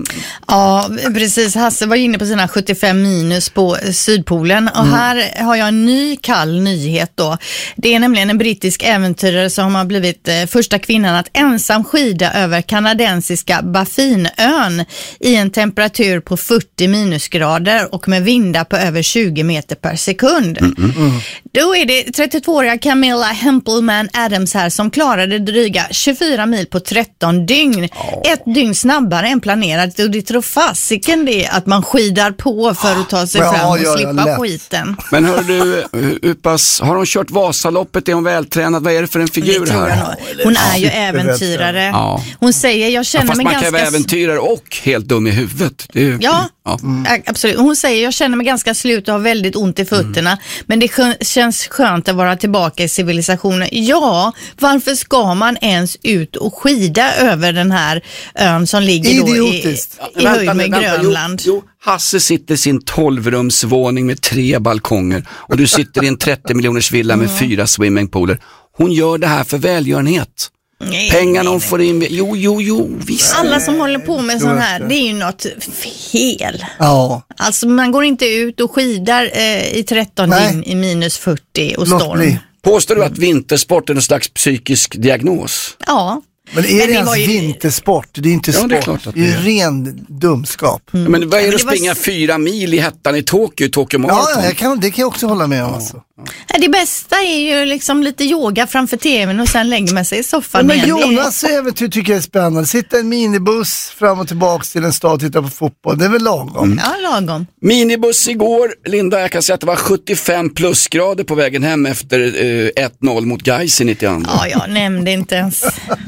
Ja, precis. Hasse var inne på sina sjuttiofem minus på Sydpolen. Och mm. här har jag en ny kall nyhet då. Det är nämligen en brittisk äventyrare som har blivit eh, första kvinnan att ensam skida över kanadensiska Baffinön i en temperatur på fyrtio minusgrader och med vindar på över tjugo meter per sekund. Mm, mm, mm. Då är det trettiotvååriga Camilla Hempelman Adams här som klarade dryga tjugofyra mil på tretton dygn. Oh. Ett dygn snabbare än planerat. Och det tror fasiken det att man skidar på för att ta sig ja, fram och ja, slippa ja, skiten. Men hör du, hur pass, har hon kört Vasaloppet? Är hon vältränad? Vad är det för en figur här? Hon är ju äventyrare. Ja. Hon säger, jag känner ja, mig ganska... Fast man kan vara äventyrare och helt dum i huvudet. Det är ju... Ja, ja. Mm. absolut. Hon säger, jag känner mig ganska slut och har väldigt ont i fötterna. Mm. Men det skön, känns skönt att vara tillbaka i civilisationen. Ja, varför ska man ens ut och skida över den här ön som ligger då i... I höjd med Grönland. Jo, jo, Hasse sitter i sin tolvrumsvåning med tre balkonger och du sitter i en trettio miljoners villa med mm. fyra swimmingpooler. Hon gör det här för välgörenhet. Nej, pengarna hon får in. Jo, jo, jo, visst. Alla som håller på med sån här, det är ju något fel. Ja. Alltså man går inte ut och skidar eh, i tretton dygn i minus fyrtio och storm. Påstår du att vintersport är en slags psykisk diagnos? Ja. Men är men det, det ens ju... vintersport? Det är inte ja, sport, det är, klart att det är. Det är ren dumskap. Mm. Men vad är det att springa var... fyra mil i hettan i Tokyo, i Tokyo Marathon? Ja, jag kan, det kan jag också hålla med om. Ja. Alltså. Ja, det bästa är ju liksom lite yoga framför tvn och sen lägger man sig i soffan. Men, men Jonas äventyr tycker jag är spännande. Sitta i en minibuss fram och tillbaka till en stad och titta på fotboll. Det är väl lagom? Mm. Ja, lagom. Minibuss igår, Linda, jag kan säga att det var sjuttiofem plusgrader på vägen hem efter eh, ett noll mot Gais i nittiotvå. Ja, jag nämnde inte ens.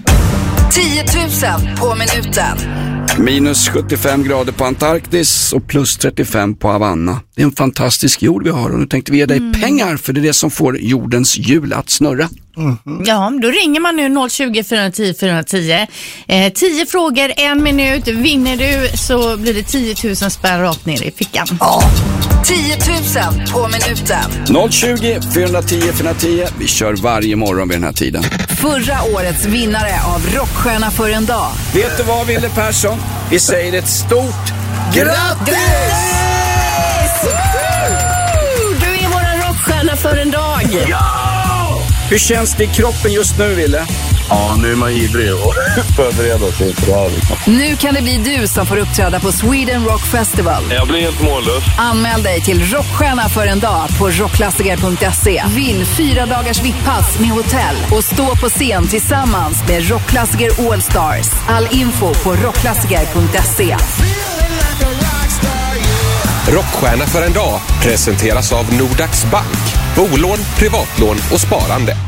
tio tusen på minuten. Minus sjuttiofem grader på Antarktis och plus trettiofem på Havanna. Det är en fantastisk jord vi har och nu tänkte vi ge dig mm. pengar för det är det som får jordens hjul att snurra. Mm. Ja, då ringer man nu noll tjugo, fyra tio, fyra tio. Eh, tio frågor, en minut. Vinner du så blir det tio tusen spänn rakt ner i fickan. Ja. tio tusen på minuten. noll tjugo, fyra tio, fyra tio. Vi kör varje morgon vid den här tiden. Förra årets vinnare av Rockstjärna för en dag. Vet du vad, Wille Persson? Vi säger ett stort grattis! Du är våran rockstjärna för en dag. Ja! Hur känns det i kroppen just nu, Wille? Ja, nu är man ivrig och förbereda sig för det här. Nu kan det bli du som får uppträda på Sweden Rock Festival. Jag blir helt mållös. Anmäl dig till Rockstjärna för en dag på rockklassiker punkt se. Vinn fyra dagars vipppass med hotell och stå på scen tillsammans med Rockklassiker All Stars. All info på rockklassiker punkt se. Rockstjärna för en dag presenteras av Nordax Bank. Bolån, privatlån och sparande.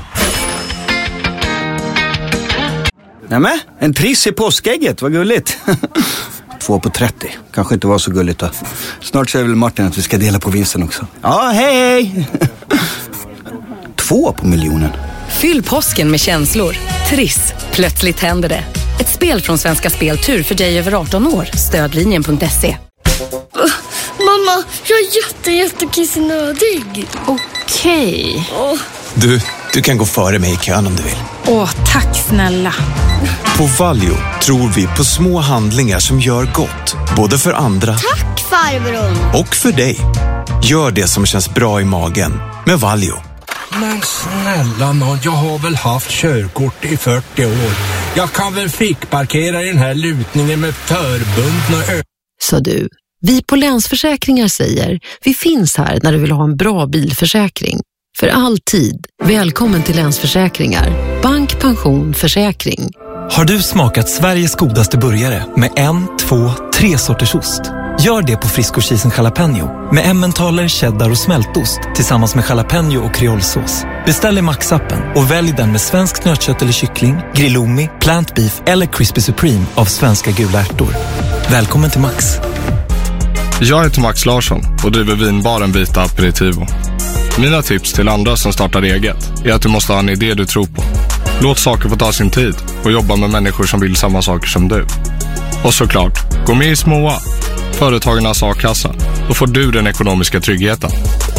Nämen, en triss i påskägget, vad gulligt. Två på trettio, kanske inte var så gulligt då. Snart säger väl Martin att vi ska dela på vinsten också. Ja, hej hej! Två på miljonen. Fyll påsken med känslor. Triss, plötsligt händer det. Ett spel från Svenska Spel Tur för dig över arton år. Stödlinjen punkt se. Uh, mamma, jag är jätte, jättekissnödig. Okej. Okay. Uh. Du, du kan gå före mig i kön om du vill. Åh, tack snälla. På Valio tror vi på små handlingar som gör gott. Både för andra. Tack farbror. Och för dig. Gör det som känns bra i magen. Med Valio. Men snälla nån, jag har väl haft körkort i fyrtio år. Jag kan väl fick parkera i den här lutningen med förbundna ö... Så du, vi på Länsförsäkringar säger, vi finns här när du vill ha en bra bilförsäkring. För alltid. Välkommen till Länsförsäkringar. Bank, pension, försäkring. Har du smakat Sveriges godaste burgare med en, två, tre sorters ost? Gör det på Frisco Cheese Jalapeno med emmentaler, cheddar och smältost tillsammans med jalapeno och kreolsås. Beställ i Max-appen och välj den med svensk nötkött eller kyckling, grillomi, plant beef eller crispy supreme av svenska gula ärtor. Välkommen till Max. Jag heter Max Larsson och driver vinbaren Vita Aperitivo. Mina tips till andra som startar eget är att du måste ha en idé du tror på. Låt saker få ta sin tid och jobba med människor som vill samma saker som du. Och såklart, gå med i Småa. Företagarnas a-kassa. Då får du den ekonomiska tryggheten.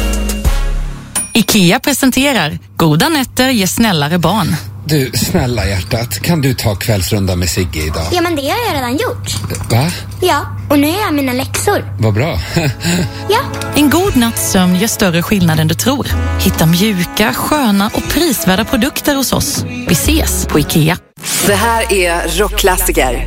IKEA presenterar Goda nätter ger snällare barn. Du, snälla hjärtat, kan du ta kvällsrunda med Sigge idag? Ja, men det har jag redan gjort. Va? Ja, och nu är jag mina läxor. Vad bra. Ja. En god natts sömn gör större skillnad än du tror. Hitta mjuka, sköna och prisvärda produkter hos oss. Vi ses på IKEA. Det här är Rockklassiker.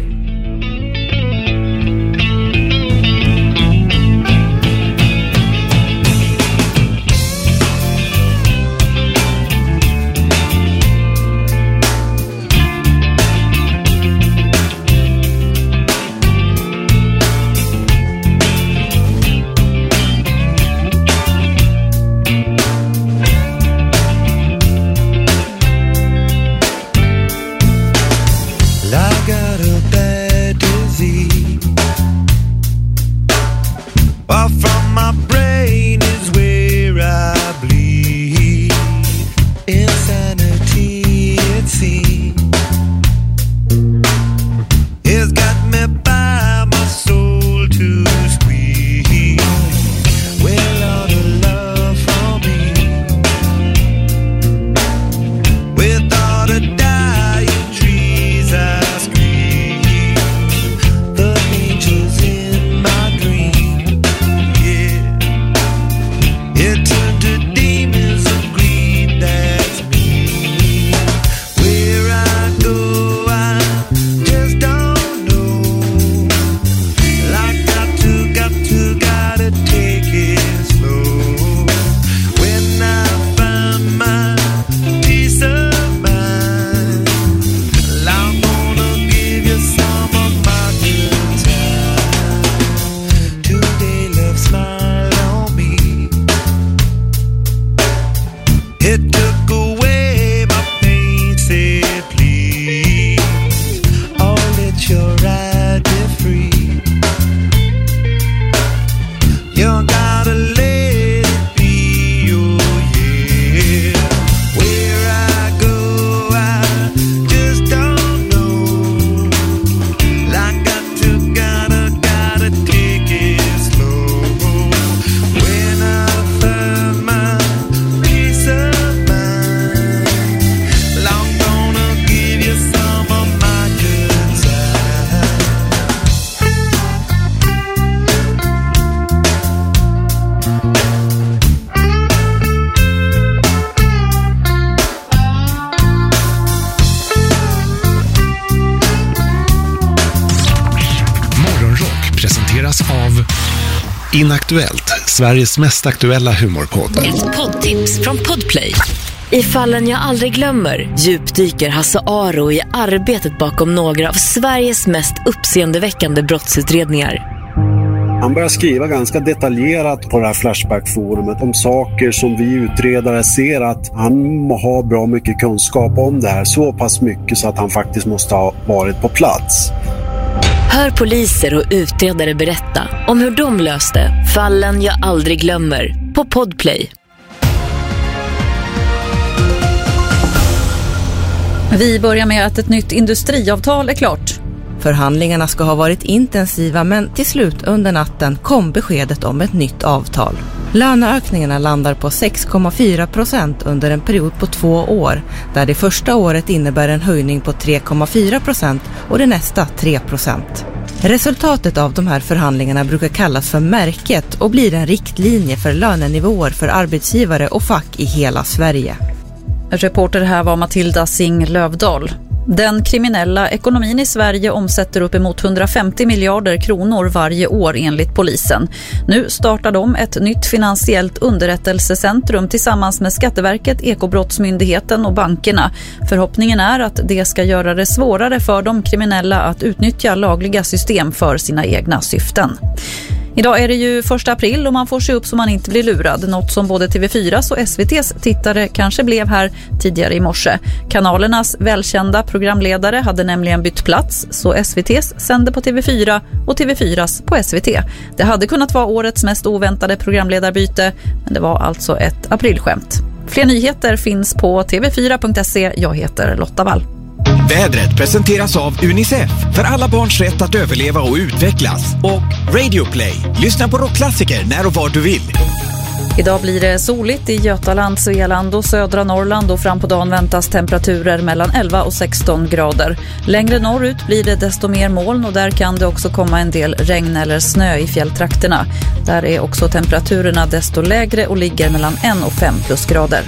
Av Inaktuellt, Sveriges mest aktuella humorpodd. Ett poddtips från Podplay. I fallen jag aldrig glömmer djupdyker Hasse Aro i arbetet bakom några av Sveriges mest uppseendeväckande brottsutredningar. Han börjar skriva ganska detaljerat på det här Flashback-forumet om saker som vi utredare ser att han har bra mycket kunskap om det här. Så pass mycket så att han faktiskt måste ha varit på plats. Hör poliser och utredare berätta om hur de löste fallen jag aldrig glömmer på Podplay. Vi börjar med att ett nytt industriavtal är klart. Förhandlingarna ska ha varit intensiva, men till slut under natten kom beskedet om ett nytt avtal. Löneökningarna landar på sex komma fyra procent under en period på två år, där det första året innebär en höjning på tre komma fyra procent och det nästa tre procent. Resultatet av de här förhandlingarna brukar kallas för märket och blir en riktlinje för lönenivåer för arbetsgivare och fack i hela Sverige. Reporter här var Matilda Singh Lövdahl. Den kriminella ekonomin i Sverige omsätter uppemot hundrafemtio miljarder kronor varje år enligt polisen. Nu startar de ett nytt finansiellt underrättelsecentrum tillsammans med Skatteverket, Ekobrottsmyndigheten och bankerna. Förhoppningen är att det ska göra det svårare för de kriminella att utnyttja lagliga system för sina egna syften. Idag är det ju första april och man får se upp så man inte blir lurad. Något som både T V fyras och S V T:s tittare kanske blev här tidigare i morse. Kanalernas välkända programledare hade nämligen bytt plats, så S V T:s sände på T V fyra och T V fyras på S V T. Det hade kunnat vara årets mest oväntade programledarbyte, men det var alltså ett aprilskämt. Fler nyheter finns på tv fyra punkt se. Jag heter Lotta Wall. Vädret presenteras av Unicef för alla barns rätt att överleva och utvecklas. Och Radio Play. Lyssna på rockklassiker när och var du vill. Idag blir det soligt i Götaland, Svealand och södra Norrland och fram på dagen väntas temperaturer mellan elva och sexton grader. Längre norrut blir det desto mer moln och där kan det också komma en del regn eller snö i fjälltrakterna. Där är också temperaturerna desto lägre och ligger mellan en och fem plusgrader.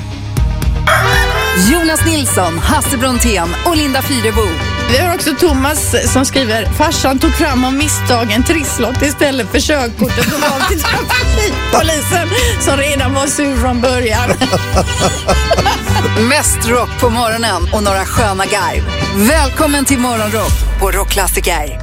Jonas Nilsson, Hasse Brontén och Linda Fyrebo. Vi har också Thomas som skriver: farsan tog fram av misstag en trisslott istället för körkortet och var till trafikpolisen som redan var sur från början. Mest rock på morgonen och några sköna garv. Välkommen till Morgonrock på Rockklassiker.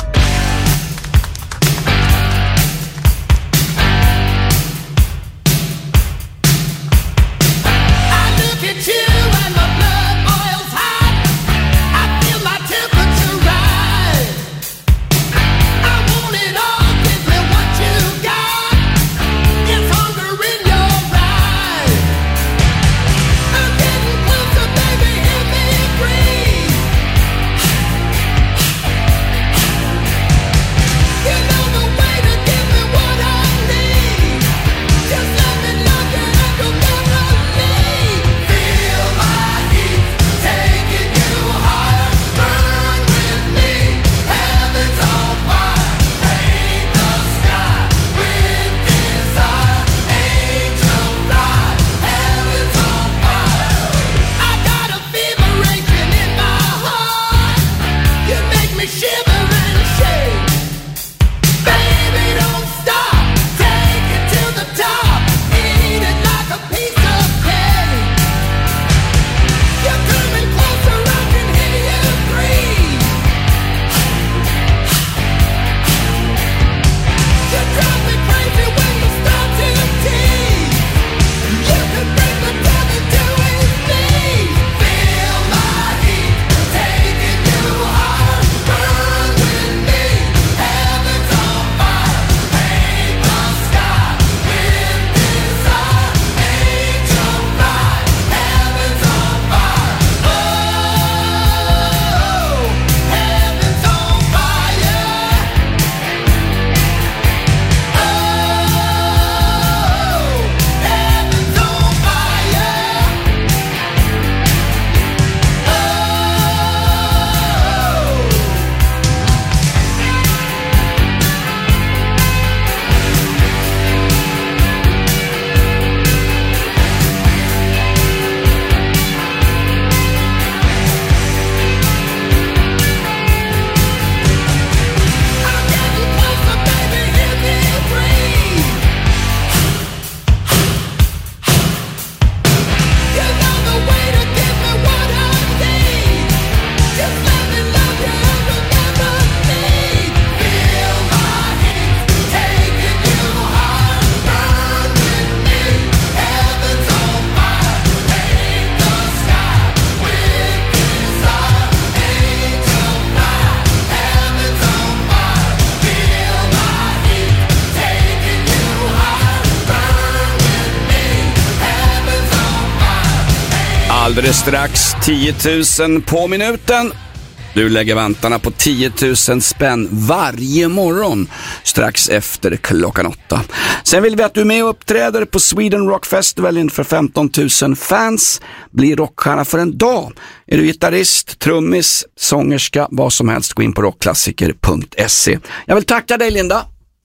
Alldeles strax tio tusen på minuten. Du lägger vantarna på tio tusen spänn varje morgon strax efter klockan åtta. Sen vill vi att du är med och uppträder på Sweden Rock Festival inför femton tusen fans. Bli rockstjärna för en dag. Är du gitarrist, trummis, sångerska, vad som helst, gå in på rockklassiker punkt se. Jag vill tacka dig, Linda.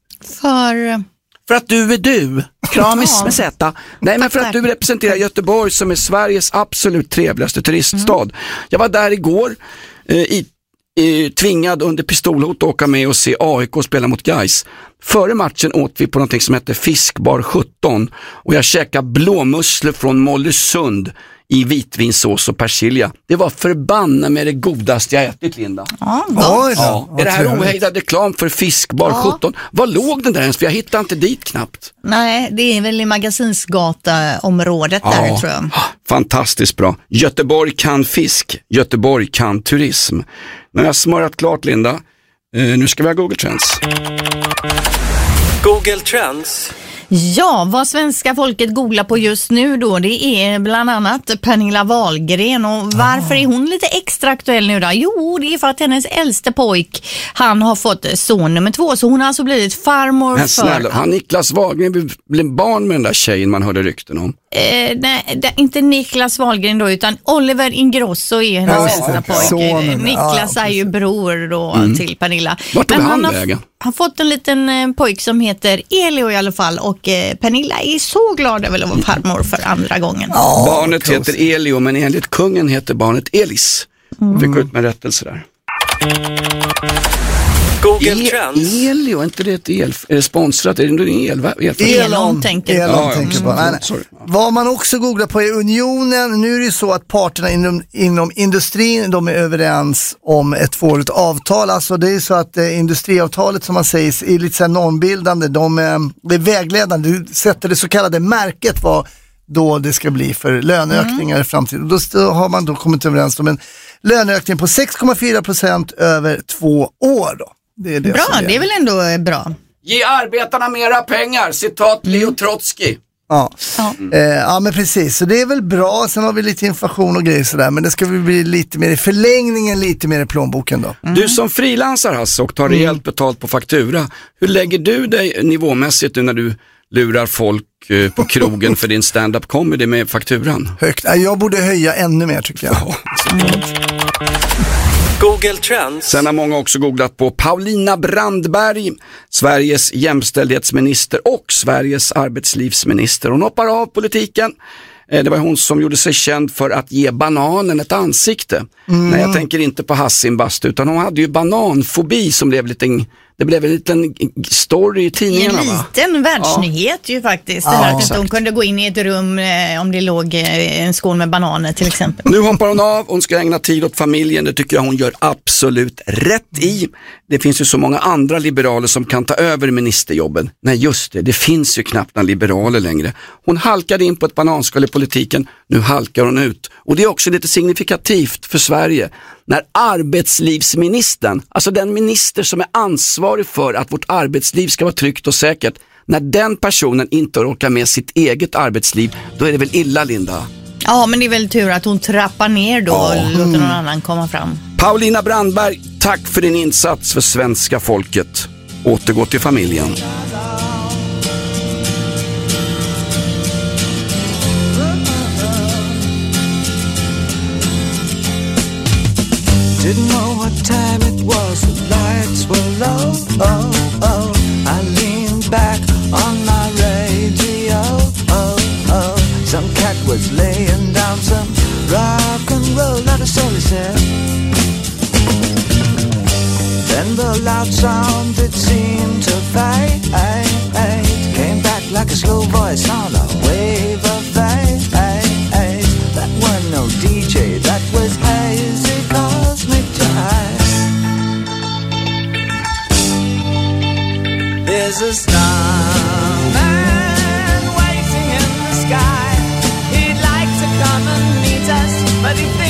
För... För att du är du. Kramis med Z. Nej, men för att du representerar Göteborg som är Sveriges absolut trevligaste turiststad. Mm. Jag var där igår eh, i, eh, tvingad under pistolhot att åka med och se A I K spela mot Gais. Före matchen åt vi på någonting som heter Fiskbar sjutton och jag käkade blåmusslor från Mollösund i vitvinsås och persilja. Det var förbanna med det godaste jag ätit, Linda. Ja, ja. ja. Är det här ohejdad reklam för Fiskbar ja. sjutton? Var låg den där ens? För jag hittade inte dit knappt. Nej, det är väl i Magasinsgata-området ja. där, tror jag. Fantastiskt bra. Göteborg kan fisk. Göteborg kan turism. Nu har jag smörat klart, Linda. Uh, nu ska vi ha Google Trends. Google Trends. Ja, vad svenska folket googlar på just nu då, det är bland annat Pernilla Wahlgren. Och varför ah. är hon lite extra aktuell nu då? Jo, det är för att hennes äldste pojk, han har fått son nummer två, så hon har alltså blivit farmor. Men snälla, för... han Niklas Wahlgren blev barn med den där tjejen man hörde rykten om. Eh, nej, det, inte Niklas Wahlgren då, utan Oliver Ingrosso är hennes ja, äldsta pojk. Sonen. Niklas ja, ja, är ju bror då mm. till Pernilla. Vart tog Men han han vägen? har fått en liten eh, pojk som heter Elio i alla fall, och eh, Pernilla är så glad över att vara farmor för andra gången. Oh, barnet close. heter Elio, men enligt kungen heter barnet Elis. Mm. Fick ut med rättelse där. Google e- Trends. Elio, är inte det ett el, är det sponsrat? Är det en el, el, Elon tänker, Elon ja, tänker ja, på. Nej, nej. Vad man också googlar på är unionen. Nu är det ju så att parterna inom, inom industrin, de är överens om ett tvåårigt avtal. Alltså det är så att eh, industriavtalet som man säger är lite så här normbildande. De eh, det är vägledande. Du sätter det så kallade märket vad då det ska bli för löneökningar mm. i framtiden. Då, då har man då kommit överens om en löneökning på sex komma fyra procent över två år då. Det är det bra, det är väl ändå bra. Ge arbetarna mera pengar, citat Leo Trotsky. Ja. Ja. Eh, ja, men precis. Så det är väl bra. Sen har vi lite inflation och grejer sådär. Men det ska vi bli lite mer i förlängningen, lite mer i plånboken då. Mm. Du som frilansar alltså och tar rejält betalt på faktura. Hur lägger du dig nivåmässigt nu när du lurar folk eh, på krogen för din stand-up comedy med fakturan? Högt. Jag borde höja ännu mer tycker jag. Ja, mm. Google Trends. Sen har många också googlat på Paulina Brandberg, Sveriges jämställdhetsminister och Sveriges arbetslivsminister. Hon hoppar av politiken. Det var hon som gjorde sig känd för att ge bananen ett ansikte. Mm. Nej, jag tänker inte på Hassim Bastu, utan hon hade ju bananfobi som blev lite... Det blev en liten story i tidningarna, en liten va? världsnyhet ja. ju faktiskt. Det ja, här att hon kunde gå in i ett rum eh, om det låg eh, en skål med bananer till exempel. Nu hoppar hon av, hon ska ägna tid åt familjen. Det tycker jag hon gör absolut rätt i. Det finns ju så många andra liberaler som kan ta över ministerjobben. Nej just det, det finns ju knappt några liberaler längre. Hon halkade in på ett bananskal i politiken, nu halkar hon ut. Och det är också lite signifikativt för Sverige. När arbetslivsministern, alltså den minister som är ansvarig för att vårt arbetsliv ska vara tryggt och säkert, när den personen inte orkar med sitt eget arbetsliv, då är det väl illa, Linda? Ja, men det är väl tur att hon trappar ner då och mm. låter någon annan komma fram. Paulina Brandberg, tack för din insats för svenska folket. Återgå till familjen. Didn't know what time it was, the lights were low, oh, oh. I leaned back on my radio, oh, oh. Some cat was laying down some rock and roll, not a soul he said. Then the loud sound, it seemed to fade, came back like a slow voice on a wave of fade. That was no D J, that was hazy cosmic jive. There's a starman waiting in the sky. He'd like to come and meet us, but he